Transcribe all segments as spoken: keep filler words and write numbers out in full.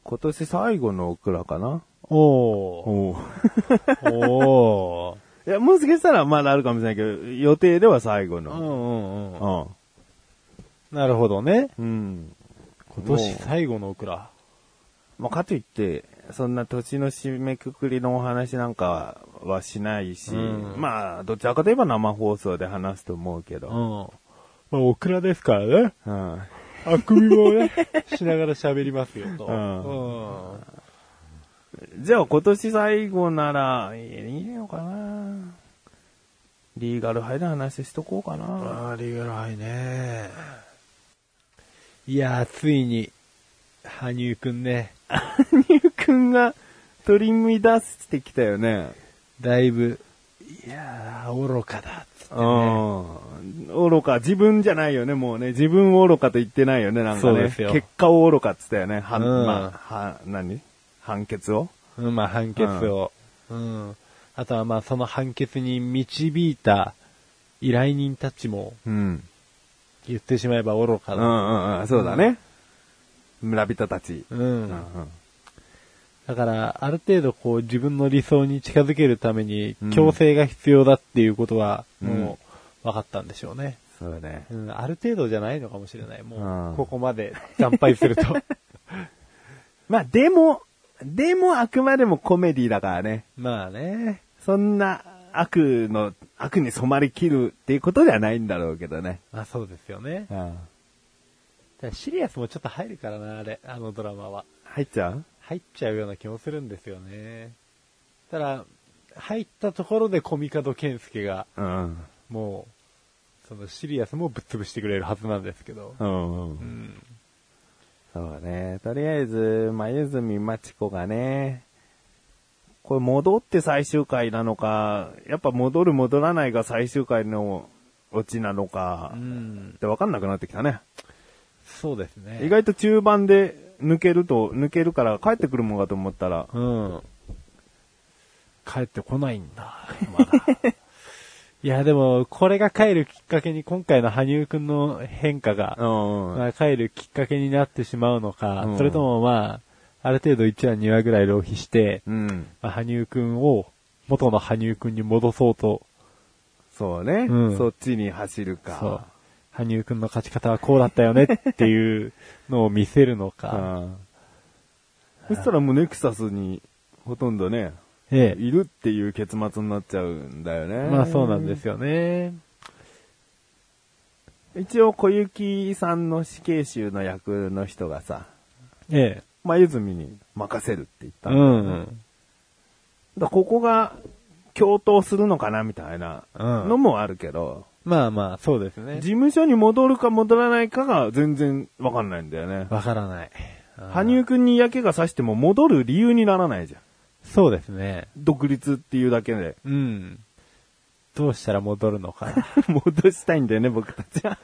今年最後のオクラかな。 おおー。おー。 いや、もしかしたらまだあるかもしれないけど、予定では最後の。 うんうんうん。 うん。 なるほどね。 うん。 今年最後のオクラ。 まあ、かといって、そんな年の締めくくりのお話なんかはしないし、 うん、 まあ、どちらかといえば生放送で話すと思うけど。 うん。まあ、オクラですからね。 うん。 あくびもね、しながら喋りますよと。 うんうん、じゃあ今年最後なら、いいのかな。リーガルハイの話しとこうかな。 ああ、リーガルハイね。いやー、ついに、羽生くんね。 羽生くんが取り乱してきたよね。 だいぶ、いやー、愚かだっつってね。 うん。愚か、自分じゃないよね、もうね。自分を愚かと言ってないよね、なんかね。 そうですよ。 結果を愚かって言ったよね。は、 うん、 まあ、は、何判決をうん、まあ判決を。うん。うん、あとはまあその判決に導いた依頼人たちも、うん。言ってしまえば愚かだ。 うんうんうん、そうだね。うん、村人たち。 うん。うんうん、だから、ある程度こう自分の理想に近づけるために、強制が必要だっていうことは、もう、分かったんでしょうね。 うん、そうね、 うん。ある程度じゃないのかもしれない。もう、ここまで惨敗すると。 まあ、でも、でもあくまでもコメディだからね。 まあね。 そんな悪の、悪に染まりきるっていうことではないんだろうけどね。 まあそうですよね。うん。だシリアスもちょっと入るからな、あれ、あのドラマは。 入っちゃう？ 入っちゃうような気もするんですよね。ただ、入ったところでコミカドケンスケが、うん、もう、そのシリアスもぶっ潰してくれるはずなんですけど。うんうんうん、 そうね。とりあえず、眉住町子がね、これ戻って最終回なのか、やっぱ戻る戻らないが最終回のオチなのか、うん、って分かんなくなってきたね。 そうですね。 意外と中盤で抜けると、抜けるから帰ってくるもんかと思ったら。うん。 帰ってこないんだ、まだ。いや、でも、これが帰るきっかけに、今回の羽生くんの変化が、うんまあ、帰るきっかけになってしまうのか、うん、それともまあ、ある程度いちわにわぐらい浪費して、うんまあ、羽生くんを元の羽生くんに戻そうと。 そうね、うん。そっちに走るか。そう。 羽生くんの勝ち方はこうだったよねっていうのを見せるのか。 そしたらもうネクサスにほとんどね、ええ、いるっていう結末になっちゃうんだよね。 まあそうなんですよね。 一応小雪さんの死刑囚の役の人がさ、 ええ。 眉住に任せるって言ったんだよね。うん。だここが共闘するのかなみたいなのもあるけど、 うん、まあまあそうですね。 事務所に戻るか戻らないかが全然わかんないんだよね。 わからない。 羽生くんに嫌気がさしても戻る理由にならないじゃん。 そうですね。 独立っていうだけで。 うん。どうしたら戻るのかな。 戻したいんだよね、僕たちは。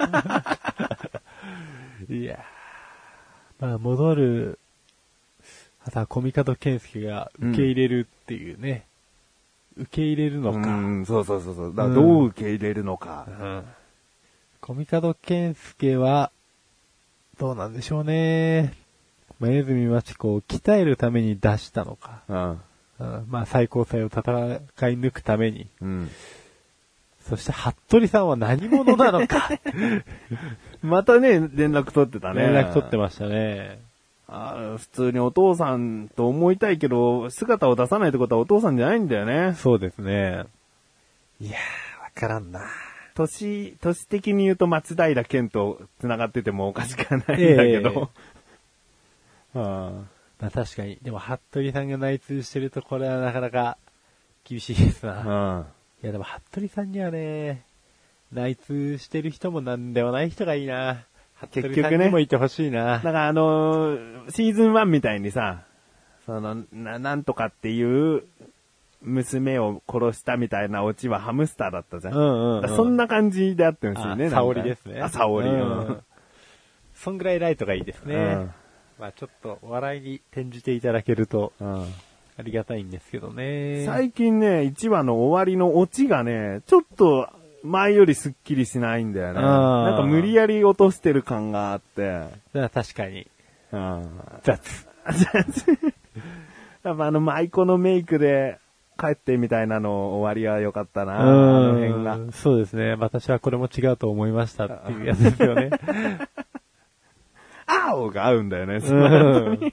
いやー。まあ戻る、あとはコミカドケンスケが受け入れるっていうね。うん、受け入れるのか。 うん、そうそうそうそう。だからどう受け入れるのか。うんうん、 コミカドケンスケは、どうなんでしょうね。眉住町子を鍛えるために出したのか。うんうん、まあ最高裁を戦い抜くために。うん、そして服部さんは何者なのか。 またね、連絡取ってたね。 連絡取ってましたね。 あ普通にお父さんと思いたいけど、姿を出さないってことはお父さんじゃないんだよね。 そうですね。いやー、わからんな。 年、年的に言うと松平健と繋がっててもおかしくはないんだけど。 えー、あまあ確かに。でも、服部さんが内通してると、これはなかなか厳しいですな。うん、いや、でも、服部さんにはね、内通してる人もなんではない人がいいな。結局ね。もいてほしいな。 だからあのー、シーズンワンみたいにさ、その、な、なんとかっていう娘を殺したみたいなオチはハムスターだったじゃん。うんうんうん、そんな感じであってほしいね。 沙織ですね。 あ、沙織。うん。 そんぐらいライトがいいですね。うんまあちょっと笑いに転じていただけると、ありがたいんですけどね。 最近ね、いちわの終わりのオチがね、ちょっと前よりスッキリしないんだよね。なんか無理やり落としてる感があって。 確かに。 雑。 やっぱあの舞妓のメイクで帰ってみたいなの終わりは良かったな、あうんの辺が。 そうですね。私はこれも違うと思いましたっていうやつですよね。 青が合うんだよね、そうんの後に。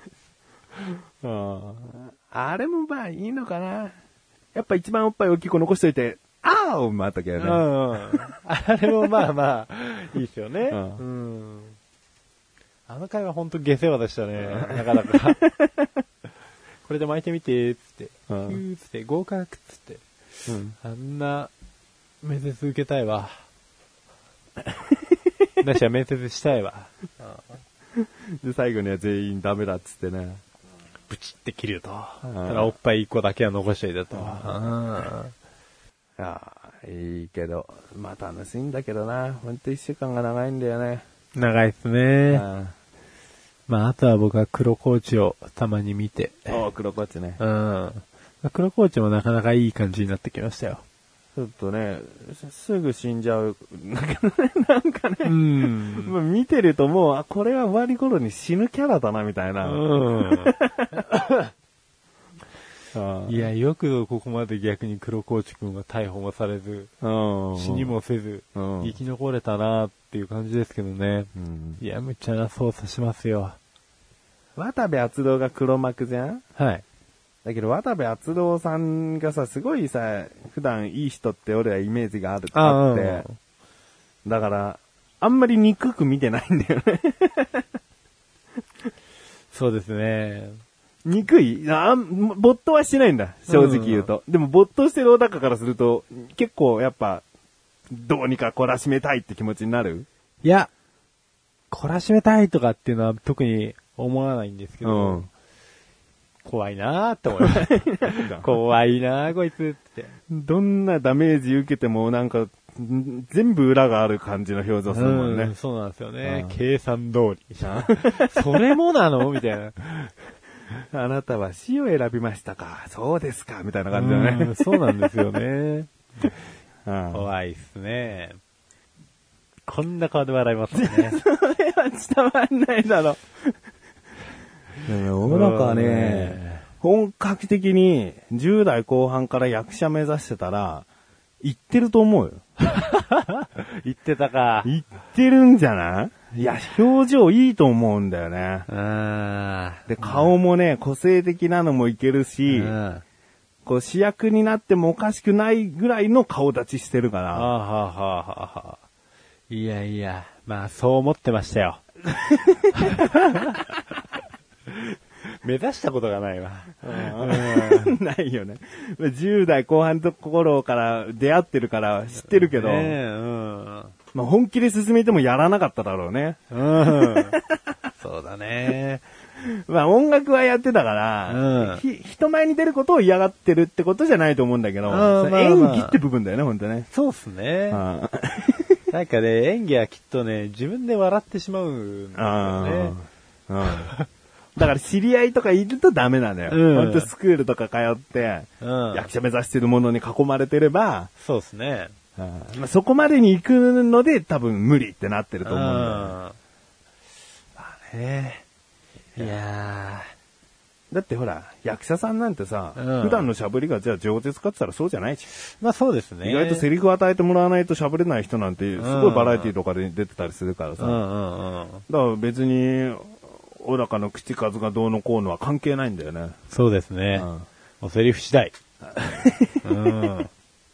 うんあれもまあいいのかな。やっぱ一番おっぱい大きい子残しといて、青もあったけどね。 うんあれもまあまあ、いいですよね。 ううんんあの回は本当下世話でしたね。なかなか。これで巻いてみて、つって。ヒうんューつって、合格つって。 うんあんな、面接受けたいわ。なしは面接したいわ。 で、最後には全員ダメだっつってね。 ブチって切ると。 うんただおっぱい一個だけは残しといたと。 ああ、いいけど、まあ楽しいんだけどな。ほんと一週間が長いんだよね。 長いっすね。 あまあ、あとは僕は黒コーチをたまに見て。 あ、お黒こっちね。 うん。黒コーチもなかなかいい感じになってきましたよ。 ちょっとね、すぐ死んじゃう。なんかね、なんかね、 うん。 もう見てるともう、あ、これは終わり頃に死ぬキャラだな、みたいな。 うん。 あいや、よくここまで逆に黒コーチ君は逮捕もされず、 うん死にもせず、 うん生き残れたなっていう感じですけどね。 うんいや、むちゃな操作しますよ。 渡部篤郎が黒幕じゃんはい。 だけど渡部篤郎さんがさ、すごいさ、普段いい人って俺はイメージがあるああって、だから、あんまり憎く見てないんだよね。 そうですね。 憎いあん没頭はしてないんだ、正直言うと。でも没頭してる小高からすると、結構やっぱ、どうにか懲らしめたいって気持ちになるいや、懲らしめたいとかっていうのは特に思わないんですけど、 うん怖いなーって思います。怖いなーこいつって。 どんなダメージ受けてもなんか、ん全部裏がある感じの表情するもんね。 うんそうなんですよね。 うん計算通り。それもなのみたいな。 あなたは死を選びましたかそうですかみたいな感じだよね。 うんそうなんですよね。 うん怖いっすね。こんな顔で笑いますね。 それは伝わんないだろ。世の中はね、本格的にじゅう代後半から役者目指してたら、行ってると思うよ。 言ってたか。 行ってるんじゃないいや、表情いいと思うんだよね。 あで、顔もね、個性的なのもいけるし、 うんこう主役になってもおかしくないぐらいの顔立ちしてるかあら。 はあはあはあ。いやいや、まあそう思ってましたよ。目指したことがないわ。 ないよね。じゅう代後半の頃から出会ってるから知ってるけど、 ねえうん。 まあ、本気で進めてもやらなかっただろうね。 うん。そうだね。 まあ音楽はやってたから、 うんひ人前に出ることを嫌がってるってことじゃないと思うんだけど、 うんまあまあ演技って部分だよね、ほんとね。 そうっすね。 あなんかね、演技はきっとね、自分で笑ってしまうんだよね。 あ、うんだから知り合いとかいるとダメなんだよ。 うんほんとスクールとか通って、 うん。 役者目指してるものに囲まれてれば、 そうっすね。 まあ、そこまでに行くので多分無理ってなってると思うんだよ。 まあね。いやだってほら、役者さんなんてさ、 うん普段の喋りがじゃあ上手かって言ったらそうじゃないし、 ー。まあそうですね。 意外とセリフ与えてもらわないと喋れない人なんて、すごいバラエティとかで出てたりするからさ。 うんうんうん。 だから別に、小高の口数がどうのこうのは関係ないんだよね。 そうですね。 うんおセリフ次第。うん。いや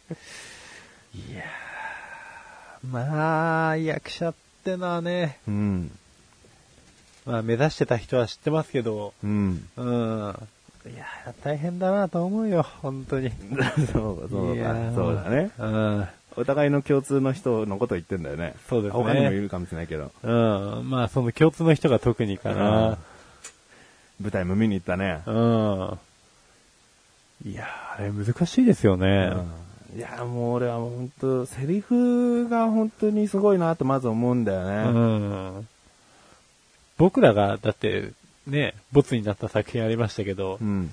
ーまあ、役者ってのはね、 うん。 まあ目指してた人は知ってますけど、 うん。 うん。いやー大変だなと思うよ、本当に。 そう、そうだいやー。 そうだね。 うん。 お互いの共通の人のことを言ってんだよね。 そうですね他にもいるかもしれないけど。 うん。まあその共通の人が特にかな。 舞台も見に行ったね。 うん。いやーあれ難しいですよね。 いや、もう俺は本当セリフが本当にすごいなってまず思うんだようね。 ん。僕らが、だって、ね、ボツになった作品ありましたけど、 うん。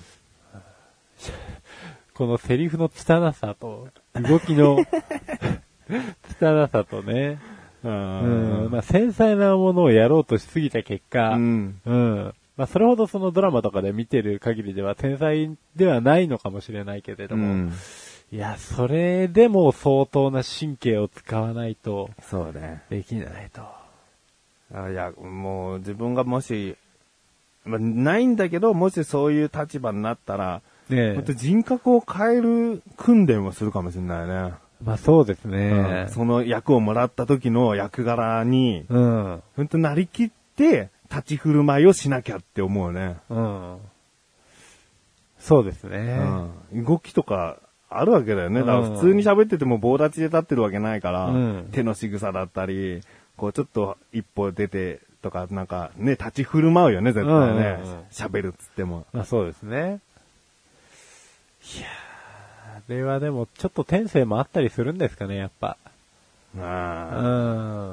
このセリフの拙さと、動きの拙さとね、 ううん、まあ繊細なものをやろうとしすぎた結果、 うん。 うん、 まあそれほどそのドラマとかで見てる限りでは天才ではないのかもしれないけれども、うん、いや、それでも相当な神経を使わないと、 そうね。 できないと。 あ、いや、もう自分がもし、まあ、ないんだけど、もしそういう立場になったら、ねえ、人格を変える訓練をするかもしれないね。 まあそうですね、 うん。その役をもらった時の役柄に、うん、本当なりきって立ち振る舞いをしなきゃって思うね。 うん。そうですね、 うん。動きとかあるわけだよね。だから普通に喋ってても棒立ちで立ってるわけないから、うん、手の仕草だったり、こうちょっと一歩出てとか、なんかね、立ち振る舞うよね、絶対ね。喋、うんうん、るっつっても。 まあそうですね。いやー、あれはでもちょっと天性もあったりするんですかね、やっぱ。ああ。うん。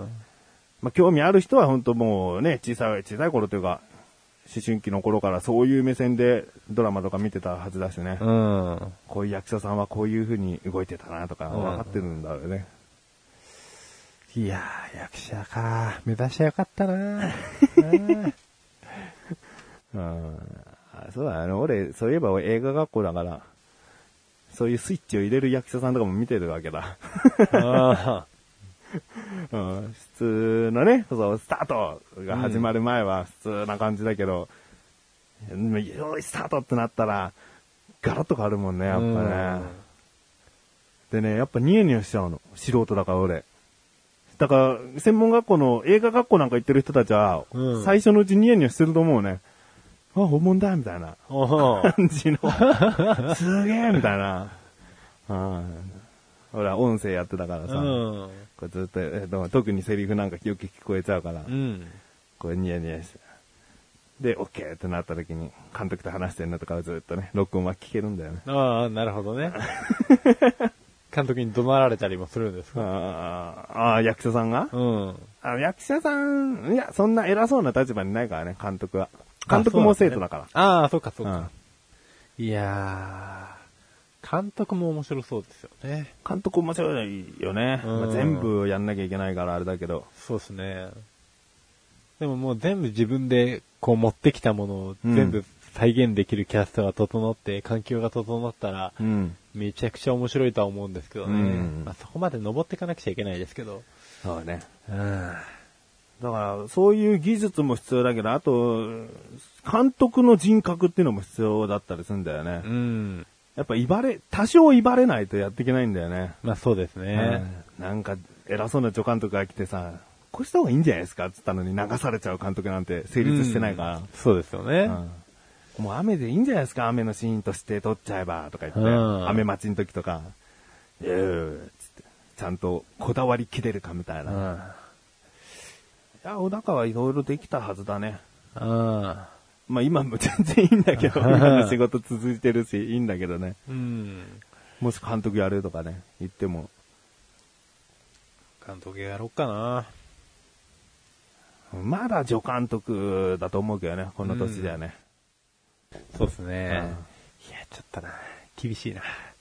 まあ興味ある人は本当もうね、小さい、小さい頃というか、思春期の頃からそういう目線でドラマとか見てたはずだしね。うん。こういう役者さんはこういう風に動いてたなとか分かってるんだよね。 うん、いやー、役者か。目指してよかったなうん。そうだね。俺、そういえば映画学校だから、そういうスイッチを入れる役者さんとかも見てるわけだ。あうん、普通のね、そう、スタートが始まる前は普通な感じだけど、うん、よいスタートってなったら、ガラッと変わるもんね、やっぱね。でね、やっぱニヤニヤしちゃうの。素人だから俺。だから、専門学校の映画学校なんか行ってる人たちは、うん、最初のうちニヤニヤしてると思うね。あ、本物だみたいな感じの。すげえみたいな。うん、ほら、音声やってたからさ。うんこれずっと、えっと、特にセリフなんかよく聞こえちゃうから、うん、これニヤニヤして。で、オッケーってなった時に、監督と話してるのとかをずっとね、録音は聞けるんだよね。 ああ、なるほどね。監督に怒鳴られたりもするんですか？ ああ、役者さんが？うん。あ役者さん、いや、そんな偉そうな立場にないからね、監督は。監督も生徒だから。 ああ、そうかそうか。うん、いやー。監督も面白そうですよね。 監督面白いよね。まあ、全部やんなきゃいけないからあれだけど。 そうですね。でももう全部自分でこう持ってきたものを全部再現できるキャストが整って、環境が整ったら、うん、めちゃくちゃ面白いとは思うんですけどね。うんまあ、そこまで登っていかなくちゃいけないですけど。 そうね。うん、だから、そういう技術も必要だけど、あと、監督の人格っていうのも必要だったりするんだよね。うんやっぱ威張れ、多少威張れないとやっていけないんだよね。 まあそうですね。 うん、なんか偉そうな助監督が来てさ、こうした方がいいんじゃないですかって言ったのに流されちゃう監督なんて成立してないから。うん、 そうですよね、 うん。もう雨でいいんじゃないですか雨のシーンとして撮っちゃえばとか言って、うん、雨待ちの時とか、いやーつって、ちゃんとこだわりきれるかみたいな。うん、いや、小高はいろいろできたはずだね。うんまあ今も全然いいんだけど、今の仕事続いてるし、いいんだけどね。うん。もし監督やるとかね、言っても。 監督やろうかな。 まだ助監督だと思うけどね、この年だよね。 うん、そうですね、うん。いや、ちょっとな、厳しいな。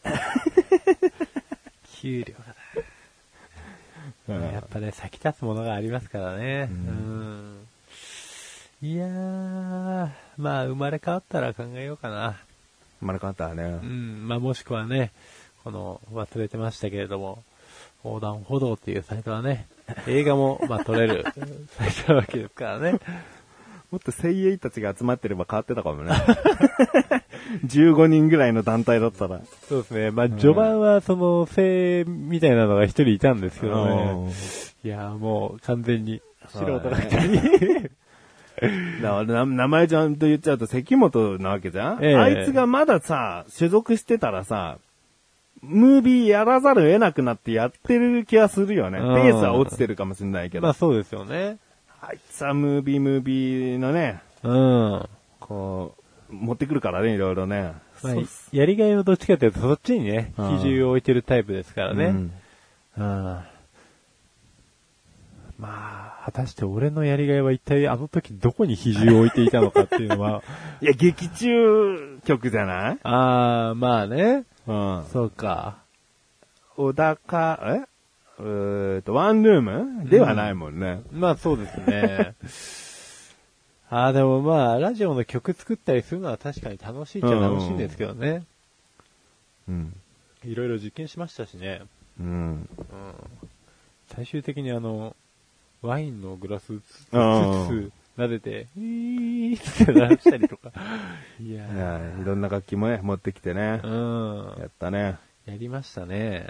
給料がな。うん、やっぱね、先立つものがありますからね。うんうんいやー、まあ生まれ変わったら考えようかな。 生まれ変わったらね。 うん、まあもしくはね、この忘れてましたけれども、横断歩道っていうサイトはね、映画もまあ撮れるサイトなわけですからね。 もっと精鋭たちが集まってれば変わってたかもね。じゅうごにんぐらいの団体だったら。 そうですね。まあ序盤はその精鋭みたいなのが一人いたんですけどね。いやもう完全に素人が一人。 だから名前ちゃんと言っちゃうと関本なわけじゃん、ええ、あいつがまださ、所属してたらさ、ムービーやらざるを得なくなってやってる気はするよね。ペースは落ちてるかもしれないけど。 まあそうですよね。 あいつはムービームービーのね、うん。こう、持ってくるからね、いろいろね。 まあ、やりがいをどっちかというとそっちにね、比重を置いてるタイプですからね。うん。うんまあ、果たして俺のやりがいは一体あの時どこに比重を置いていたのかっていうのは。 いや、劇中曲じゃない？ ああ、まあね。うん。そうか。 小高、ええーと、ワンルームではないもんね。 うん、まあそうですね。 ああ、でもまあ、ラジオの曲作ったりするのは確かに楽しいっちゃ楽しいんですけどね。 うん。 いろいろ実験しましたしね。 うん。うん。 最終的にあの、ワインのグラスつつつ撫でて、イーって鳴らしたりとか。いやーいやいろんな楽器もね、持ってきてね。 うん。 やったね。 やりましたね。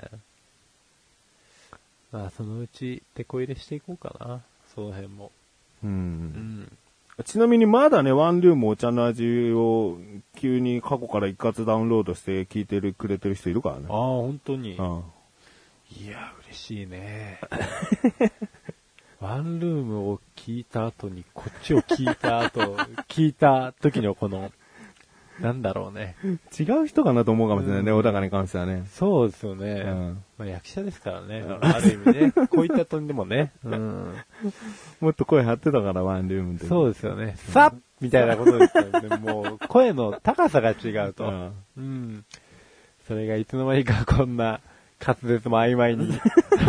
まあ、そのうち、手こ入れしていこうかな。その辺も。 うん。うん。 ちなみにまだね、ワンルームお茶の味を急に過去から一括ダウンロードして聞いてるくれてる人いるからね。 ああ、本当に。 うん。 いや、嬉しいね。ワンルームを聞いた後に、こっちを聞いた後、聞いた時のこの、なんだろうね。 違う人かなと思うかもしれないね、小高に関してはね。 そうですよね。 うんまあ、役者ですからね。ある意味ね。こういった点でもね。うん、 もっと声張ってたから、ワンルームで。 そうですよね。さっみたいなことですよね。もう、声の高さが違うと。うん。うん、それがいつの間にかこんな滑舌も曖昧に。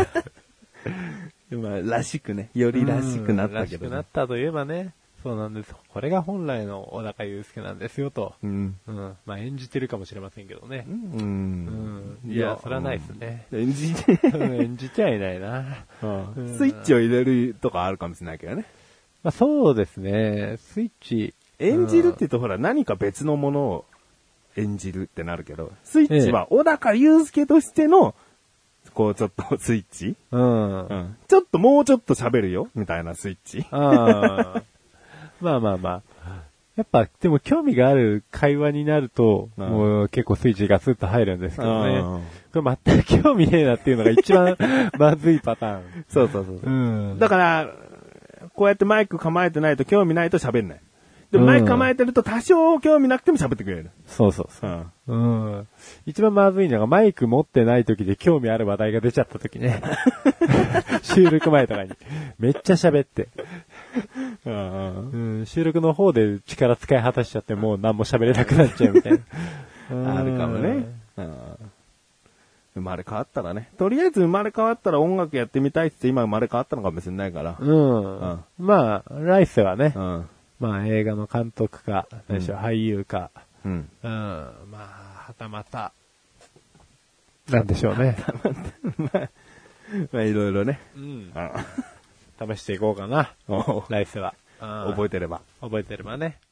まあ、らしくね。よりらしくなったけど、ね。らしくなったといえばね。そうなんです。これが本来の小高祐介なんですよと。うん。うん。まあ演じてるかもしれませんけどね。うん。うん。いや、それはないですね。 うん、演じて演じちゃいないな、 うん。スイッチを入れるとかあるかもしれないけどね。 まあそうですね。スイッチ。 演じるって言うとほら何か別のものを演じるってなるけど、スイッチは小高祐介としての、こうちょっとスイッチ、うん、うん。ちょっともうちょっと喋るよみたいなスイッチ。あまあまあまあ。やっぱ、でも興味がある会話になると、うん、もう結構スイッチがスッと入るんですけどね。これ全く興味ねえなっていうのが一番まずいパターン。 そうそうそうそう、うん。だから、こうやってマイク構えてないと興味ないと喋んない。でもマイク構えてると多少興味なくても喋ってくれる。 そうそうそう。うん。うん、一番まずいのがマイク持ってない時で興味ある話題が出ちゃった時ね。収録前とかに。めっちゃ喋って。うんうん、収録の方で力使い果たしちゃってもう何も喋れなくなっちゃうみたいな。 あるかもね。うん、生まれ変わったらね。とりあえず生まれ変わったら音楽やってみたいって今生まれ変わったのかもしれないから。うん。 うん、まあ、来世はね。うんまあ映画の監督か、何でしょう、俳優か、うん。うん。まあ、はたまた、なんでしょうね。 まあ、まあいろいろね。うん。 試していこうかな。来世は。 覚えてれば。 覚えてればね。